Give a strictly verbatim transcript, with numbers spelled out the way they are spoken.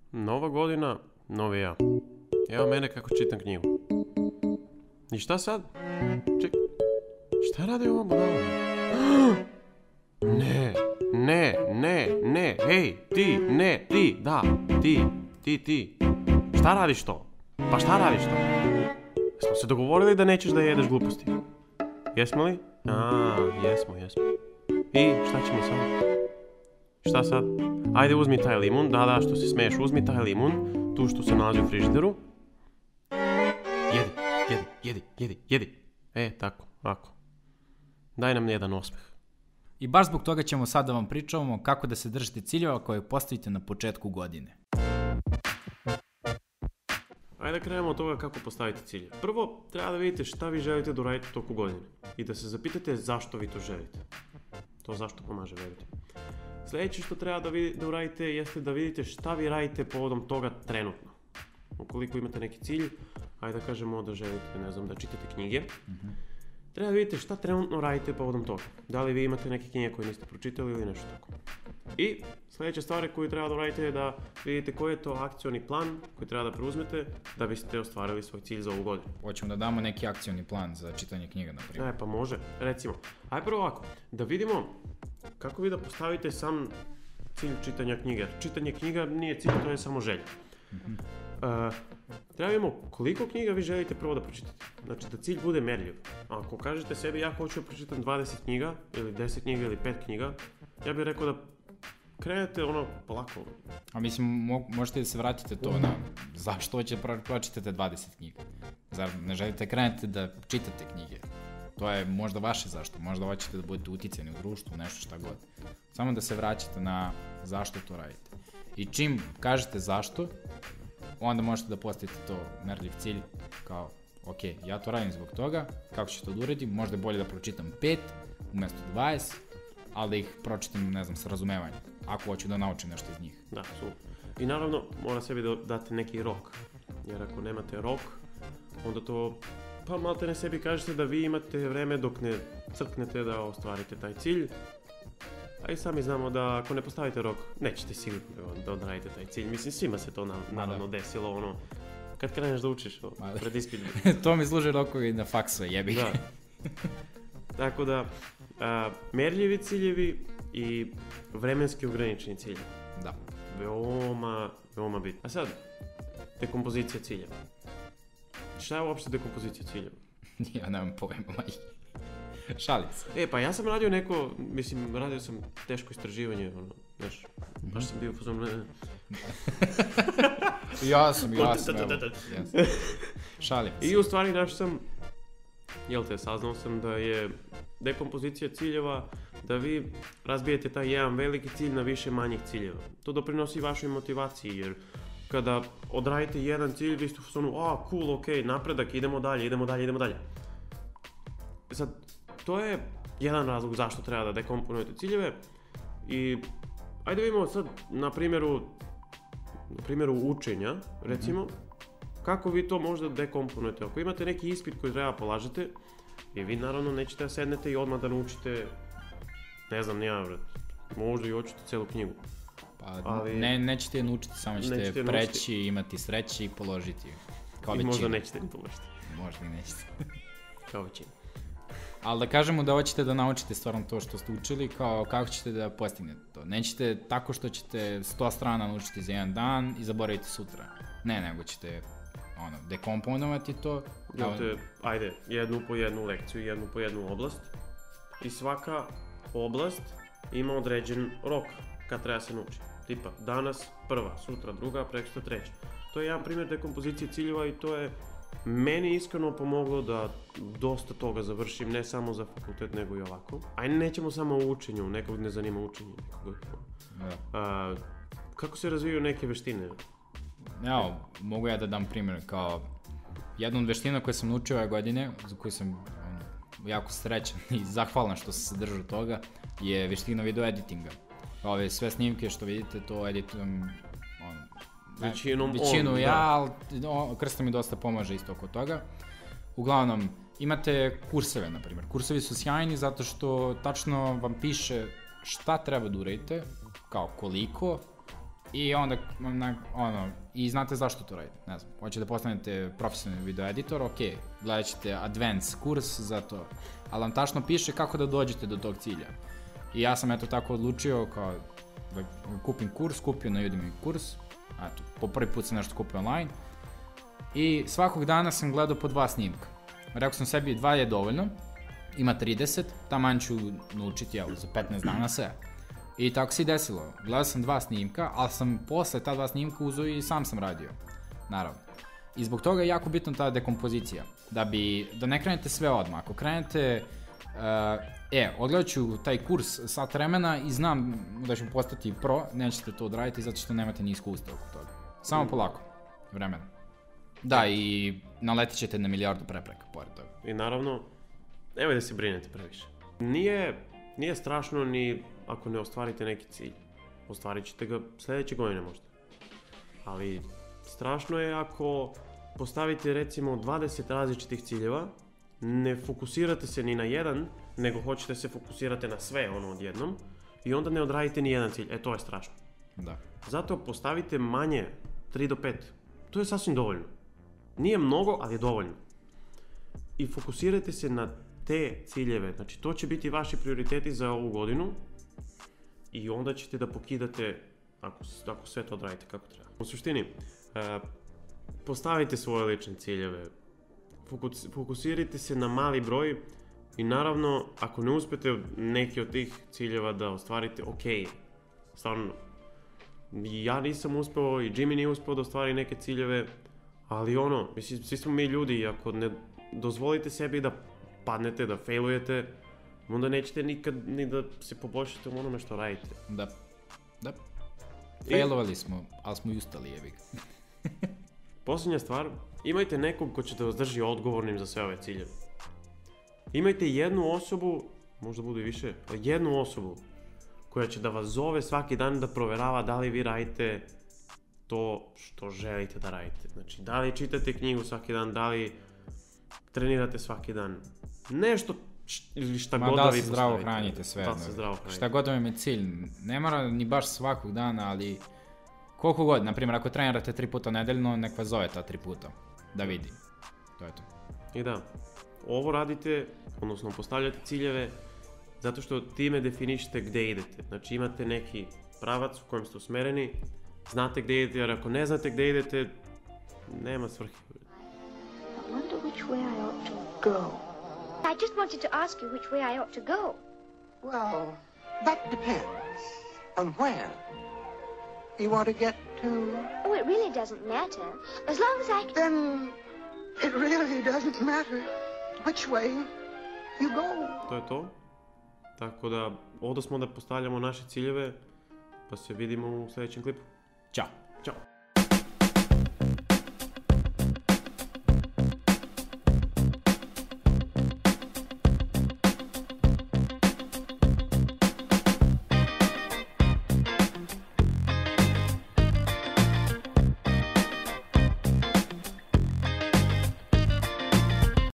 Nova godina, novi ja. Evo mene kako čitam knjigu. I šta sad? Ček, šta radi ova budala? Ne, ne, ne, ne, hej, ti, ne, ti, da, ti, ti, ti. Šta radiš to? Pa šta radiš to? Smo se dogovorili da nećeš da jedeš gluposti. Jesmo li? A, jesmo, jesmo. I šta ćemo sad? Šta sad? Ajde uzmi taj limun, da, da, što se smeješ, uzmi taj limun, tu što se nalazi u frižideru. Jedi, jedi, jedi, jedi, jedi. E, tako, ovako. Daj nam jedan osmeh. I baš zbog toga ćemo sad da vam pričamo kako da se držite ciljeva koje postavite na početku godine. Ajde da krenemo od toga kako postaviti cilje. Prvo, treba da vidite šta vi želite da uradite toku godine. I da se zapitate zašto vi to želite. To zašto pomaže, verujte. Sljedeće što treba da, vid- da uradite jeste da vidite šta vi radite povodom toga trenutno. Ukoliko imate neki cilj, ajde da kažemo da želite, ne znam, da čitate knjige, mm-hmm. treba da vidite šta trenutno radite povodom toga. Da li vi imate neke knjige koje niste pročitali ili nešto tako. I sljedeća stvar koju treba da uradite je da vidite koji je to akcioni plan koji treba da preuzmete da biste ostvarili svoj cilj za ovu godinu. Hoćemo da damo neki akcioni plan za čitanje knjiga, na primjer. E, pa može. Recimo, aj prvo ovako, da vidimo kako vi da postavite sam cilj čitanja knjige. Čitanje knjiga nije cilj, to je samo želja. Mm-hmm. Uh, treba vidimo koliko knjiga vi želite prvo da pročitate. Znači da cilj bude merljiv. Ako kažete sebi ja hoću da pročitam dvadeset knjiga, ili deset knjiga, ili pet knjiga, ja bih rekao da krenete ono polako. A mislim, mo- možete da se vratite to na zašto hoće pro- pročitate dvadeset knjiga. Zar ne želite krenete da čitate knjige? To je možda vaše zašto. Možda hoćete da budete uticani u društvu, nešto šta god. Samo da se vraćate na zašto to radite. I čim kažete zašto, onda možete da postavite to merljiv cilj kao, ok, ja to radim zbog toga, kako ću to da uradim, možda je bolje da pročitam pet umjesto dvadeset, ali da ih pročitam, ne znam, s razumevanjem, ako hoću da naučim nešto iz njih. Da, super. I naravno, mora sebi da date neki rok, jer ako nemate rok, onda to, pa malte ne sebi kažete da vi imate vreme dok ne crknete da ostvarite taj cilj, a i sami znamo da ako ne postavite rok, nećete sigurno da odradite taj cilj. Mislim, svima se to na, naravno desilo, ono, kad kreneš da učiš ono, pred ispit. To mi služi rokovi na faksu, jebi. Da. Tako da, a, merljivi ciljevi i vremenski ograničeni ciljevi. Da. Veoma, veoma bitno. A sad, dekompozicija ciljeva. Šta je uopšte dekompozicija ciljeva? Ja nemam pojma, majke. Šalim se. E, pa ja sam radio neko, mislim, radio sam teško istraživanje, ono, znaš, baš sam bio pozorno. Ja sam, ja sam, evo. Šalim se. I u stvari našao sam, jel te, saznao sam da je dekompozicija ciljeva, da vi razbijete taj jedan veliki cilj na više manjih ciljeva. To doprinosi vašoj motivaciji, jer kada odradite jedan cilj, vi ste u fazonu, a, cool, ok, napredak, idemo dalje, idemo dalje, idemo dalje. Sad, to je jedan razlog zašto treba da dekomponujete ciljeve i ajde vidimo sad na primjeru, na primjeru učenja, recimo, mm-hmm. kako vi to možda dekomponujete. Ako imate neki ispit koji treba polažete, i vi naravno nećete da sednete i odmah da naučite, ne znam, nija, vrat, možda i hoćete celu knjigu. Pa ali, ne, nećete je naučiti, samo ćete nećete preći, naučiti. Imati sreće i položiti. Kao I većina. Možda nećete ni položiti. Možda i nećete. Kao većina. Ali da kažemo da hoćete da naučite stvarno to što ste učili, kao kako ćete da postignete to. Nećete tako što ćete sto strana naučiti za jedan dan i zaboraviti sutra. Ne, nego ćete ono, dekomponovati to. Imate, ajde, jednu po jednu lekciju, jednu po jednu oblast. I svaka oblast ima određen rok kad treba se nauči. Tipa, danas prva, sutra druga, prekosutra treća. To je jedan primjer dekompozicije ciljeva i to je meni iskreno pomoglo da dosta toga završim, ne samo za fakultet, nego i ovako. Ajde, nećemo samo o učenju, nekog ne zanima učenje. Nekog... A, kako se razvijaju neke veštine? Evo, mogu ja da dam primjer, kao jednu od veština koje sam naučio ove godine, za koju sam ono, jako srećan i zahvalan što sam se držao toga, je veština video editinga. Ove sve snimke što vidite, to editujem ono, Većinom Većinu on, ja, da. ali no, Krsta mi dosta pomaže isto oko toga. Uglavnom, imate kurseve, na primjer. Kursevi su sjajni zato što tačno vam piše šta treba da uradite, kao koliko, I onda, na, ono, i znate zašto to radite, ne znam, hoćete da postanete profesionalni video editor, ok, gledat ćete advanced kurs za to, ali vam tačno piše kako da dođete do tog cilja. I ja sam eto tako odlučio kao da kupim kurs, kupio na Udemy kurs, eto, po prvi put sam nešto kupio online i svakog dana sam gledao po dva snimka. Rekao sam sebi, dva je dovoljno, ima trideset, taman ću naučiti, evo, za petnaest dana sve. I tako se i desilo. Gledao sam dva snimka, ali sam posle ta dva snimka uzeo i sam sam radio. Naravno. I zbog toga je jako bitna ta dekompozicija. Da bi, da ne krenete sve odmah. Ako krenete, uh, e, odgledat ću taj kurs sat vremena i znam da ću postati pro, nećete to odraditi zato što nemate ni iskustva oko toga. Samo polako. Vremena. Da, i naletit ćete na milijardu prepreka pored toga. I naravno, nemoj da se brinete previše. Nije, nije strašno ni ako ne ostvarite neki cilj. Ostvarit ćete ga sljedeće godine možda. Ali strašno je ako postavite recimo dvadeset različitih ciljeva, ne fokusirate se ni na jedan, nego hoćete se fokusirate na sve ono odjednom i onda ne odradite ni jedan cilj. E, to je strašno. Da. Zato postavite manje, tri do pet. To je sasvim dovoljno. Nije mnogo, ali je dovoljno. I fokusirajte se na te ciljeve. Znači, to će biti vaši prioriteti za ovu godinu i onda ćete da pokidate ako, ako sve to odradite kako treba. U suštini, uh, postavite svoje lične ciljeve. Fokus, fokusirajte se na mali broj i naravno, ako ne uspete neki od tih ciljeva da ostvarite, ok, stvarno, ja nisam uspeo i Jimmy nije uspeo da ostvari neke ciljeve, ali ono, mislim, svi smo mi ljudi i ako ne dozvolite sebi da padnete, da failujete, onda nećete nikad ni da se poboljšate u onome što radite. Da, da. Failovali smo, ali smo i ustali, jebi. Posljednja stvar, imajte nekog ko će da vas drži odgovornim za sve ove ciljeve. Imajte jednu osobu, možda bude i više, ali jednu osobu koja će da vas zove svaki dan da proverava da li vi radite to što želite da radite. Znači, da li čitate knjigu svaki dan, da li trenirate svaki dan. Nešto ili šta Ma god da da li vi se zdravo postavite. hranite sve. Da li se zdravo hranite. Šta god vam je cilj, ne mora ni baš svakog dana, ali koliko god, na primjer, ako trenirate tri puta nedeljno, nek vas zove ta tri puta, da vidi. To je to. I da, ovo radite, odnosno postavljate ciljeve, zato što time definišete gde idete. Znači imate neki pravac u kojem ste usmereni, znate gde idete, jer ako ne znate gde idete, nema svrhe. I wonder which way I ought to go. I just wanted to ask you which way I ought to go. Well, that depends on where you want to get to. Oh, it really doesn't matter. As long as I can... Then it really doesn't matter which way you go. To je to. Tako da, ovdje smo da postavljamo naše ciljeve, pa se vidimo u sljedećem klipu. Ćao. Ćao.